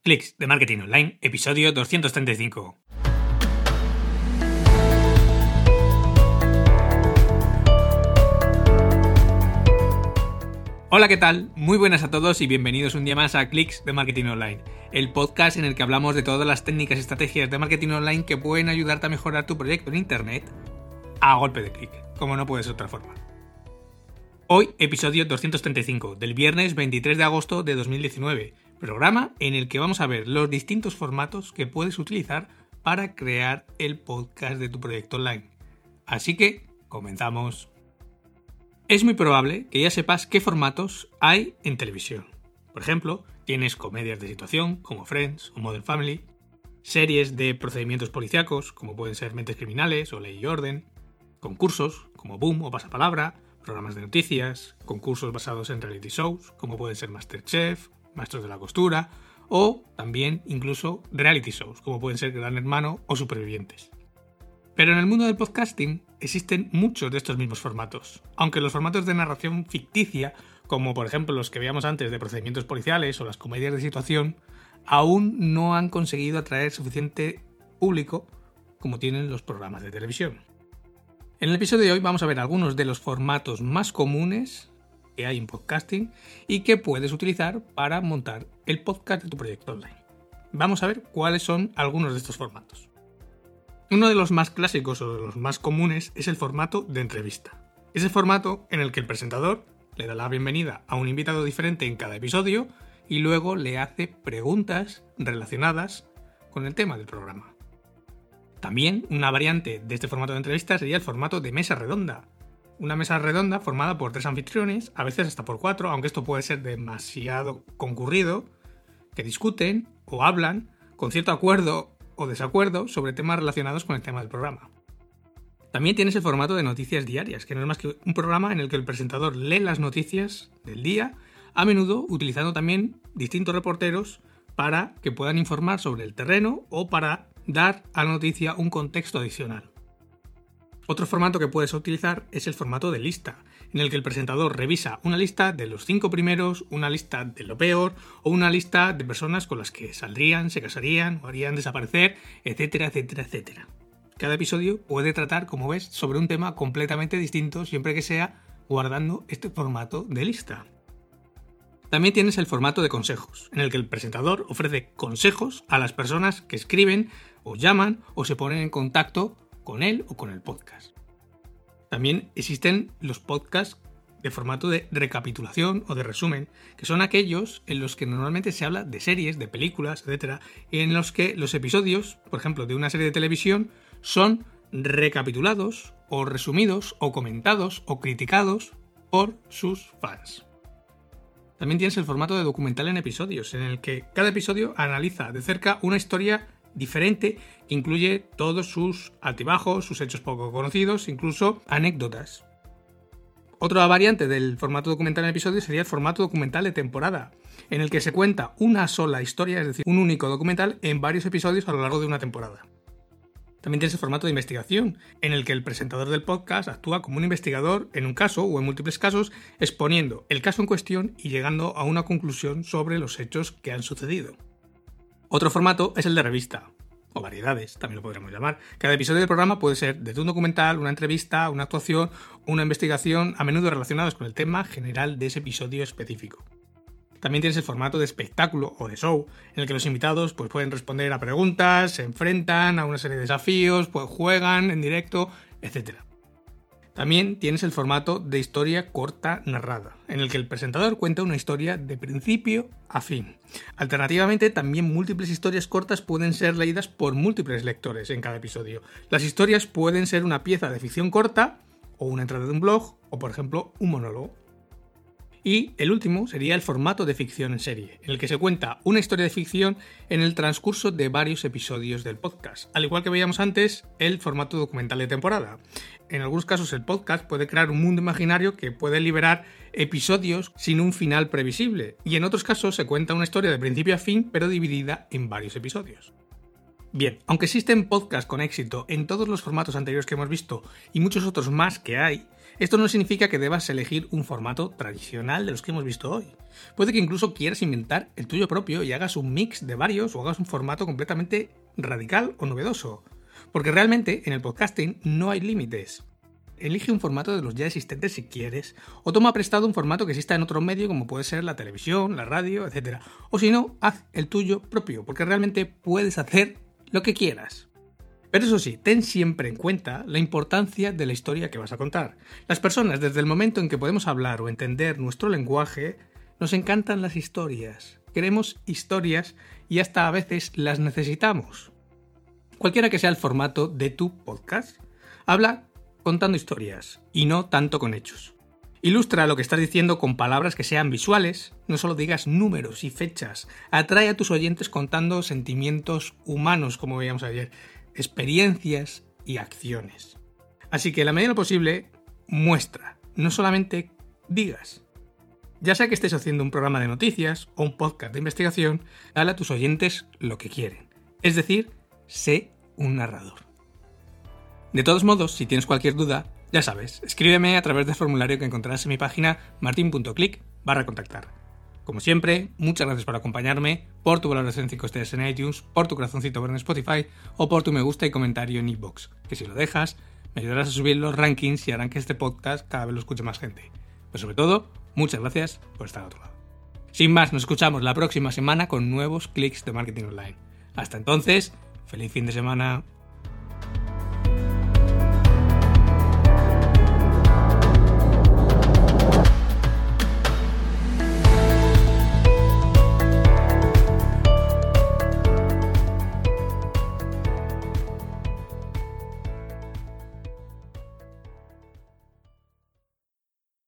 Clics de Marketing Online, episodio 235. Hola, ¿qué tal? Muy buenas a todos y bienvenidos un día más a Clics de Marketing Online, el podcast en el que hablamos de todas las técnicas y estrategias de marketing online que pueden ayudarte a mejorar tu proyecto en Internet a golpe de clic, como no puede ser de otra forma. Hoy, episodio 235, del viernes 23 de agosto de 2019, programa en el que vamos a ver los distintos formatos que puedes utilizar para crear el podcast de tu proyecto online. Así que, comenzamos. Es muy probable que ya sepas qué formatos hay en televisión. Por ejemplo, tienes comedias de situación como Friends o Modern Family, series de procedimientos policíacos como pueden ser Mentes Criminales o Ley y Orden, concursos como Boom o Pasapalabra, programas de noticias, concursos basados en reality shows como pueden ser MasterChef, Maestros de la Costura o también incluso reality shows como pueden ser Gran Hermano o Supervivientes. Pero en el mundo del podcasting existen muchos de estos mismos formatos, aunque los formatos de narración ficticia, como por ejemplo los que veíamos antes de procedimientos policiales o las comedias de situación, aún no han conseguido atraer suficiente público como tienen los programas de televisión. En el episodio de hoy vamos a ver algunos de los formatos más comunes que hay en podcasting y que puedes utilizar para montar el podcast de tu proyecto online. Vamos a ver cuáles son algunos de estos formatos. Uno de los más clásicos o de los más comunes es el formato de entrevista. Es el formato en el que el presentador le da la bienvenida a un invitado diferente en cada episodio y luego le hace preguntas relacionadas con el tema del programa. También una variante de este formato de entrevista sería el formato de mesa redonda. Una mesa redonda formada por 3 anfitriones, a veces hasta por 4, aunque esto puede ser demasiado concurrido, que discuten o hablan con cierto acuerdo o desacuerdo sobre temas relacionados con el tema del programa. También tienes el formato de noticias diarias, que no es más que un programa en el que el presentador lee las noticias del día, a menudo utilizando también distintos reporteros para que puedan informar sobre el terreno o para dar a la noticia un contexto adicional. Otro formato que puedes utilizar es el formato de lista, en el que el presentador revisa una lista de los 5 primeros, una lista de lo peor o una lista de personas con las que saldrían, se casarían o harían desaparecer, etcétera, etcétera, etcétera. Cada episodio puede tratar, como ves, sobre un tema completamente distinto siempre que sea guardando este formato de lista. También tienes el formato de consejos, en el que el presentador ofrece consejos a las personas que escriben o llaman o se ponen en contacto con él o con el podcast. También existen los podcasts de formato de recapitulación o de resumen, que son aquellos en los que normalmente se habla de series, de películas, etc., y en los que los episodios, por ejemplo, de una serie de televisión, son recapitulados o resumidos o comentados o criticados por sus fans. También tienes el formato de documental en episodios, en el que cada episodio analiza de cerca una historia diferente que incluye todos sus altibajos, sus hechos poco conocidos, incluso anécdotas. Otra variante del formato documental en episodios sería el formato documental de temporada, en el que se cuenta una sola historia, es decir, un único documental en varios episodios a lo largo de una temporada. También tienes el formato de investigación, en el que el presentador del podcast actúa como un investigador en un caso o en múltiples casos, exponiendo el caso en cuestión y llegando a una conclusión sobre los hechos que han sucedido. Otro formato es el de revista, o variedades, también lo podríamos llamar. Cada episodio del programa puede ser desde un documental, una entrevista, una actuación o una investigación, a menudo relacionados con el tema general de ese episodio específico. También tienes el formato de espectáculo o de show, en el que los invitados pueden responder a preguntas, se enfrentan a una serie de desafíos, juegan en directo, etc. También tienes el formato de historia corta narrada, en el que el presentador cuenta una historia de principio a fin. Alternativamente, también múltiples historias cortas pueden ser leídas por múltiples lectores en cada episodio. Las historias pueden ser una pieza de ficción corta, o una entrada de un blog, o por ejemplo, un monólogo. Y el último sería el formato de ficción en serie, en el que se cuenta una historia de ficción en el transcurso de varios episodios del podcast, al igual que veíamos antes el formato documental de temporada. En algunos casos el podcast puede crear un mundo imaginario que puede liberar episodios sin un final previsible, y en otros casos se cuenta una historia de principio a fin pero dividida en varios episodios. Bien, aunque existen podcasts con éxito en todos los formatos anteriores que hemos visto y muchos otros más que hay, esto no significa que debas elegir un formato tradicional de los que hemos visto hoy. Puede que incluso quieras inventar el tuyo propio y hagas un mix de varios o hagas un formato completamente radical o novedoso. Porque realmente en el podcasting no hay límites. Elige un formato de los ya existentes si quieres, o toma prestado un formato que exista en otro medio como puede ser la televisión, la radio, etc. O si no, haz el tuyo propio, porque realmente puedes hacer lo que quieras. Pero eso sí, ten siempre en cuenta la importancia de la historia que vas a contar. Las personas, desde el momento en que podemos hablar o entender nuestro lenguaje, nos encantan las historias. Queremos historias y hasta a veces las necesitamos. Cualquiera que sea el formato de tu podcast, habla contando historias y no tanto con hechos. Ilustra lo que estás diciendo con palabras que sean visuales, no solo digas números y fechas. Atrae a tus oyentes contando sentimientos humanos, como veíamos ayer, experiencias y acciones. Así que, en la medida de lo posible, muestra, no solamente digas. Ya sea que estés haciendo un programa de noticias o un podcast de investigación, dale a tus oyentes lo que quieren. Es decir, sé un narrador. De todos modos, si tienes cualquier duda, ya sabes, escríbeme a través del formulario que encontrarás en mi página martin.click/contactar. Como siempre, muchas gracias por acompañarme, por tu valoración 5 estrellas en iTunes, por tu corazoncito en Spotify o por tu me gusta y comentario en iVoox, que si lo dejas, me ayudarás a subir los rankings y harán que este podcast cada vez lo escuche más gente. Pero sobre todo, muchas gracias por estar a otro lado. Sin más, nos escuchamos la próxima semana con nuevos clics de marketing online. Hasta entonces, feliz fin de semana.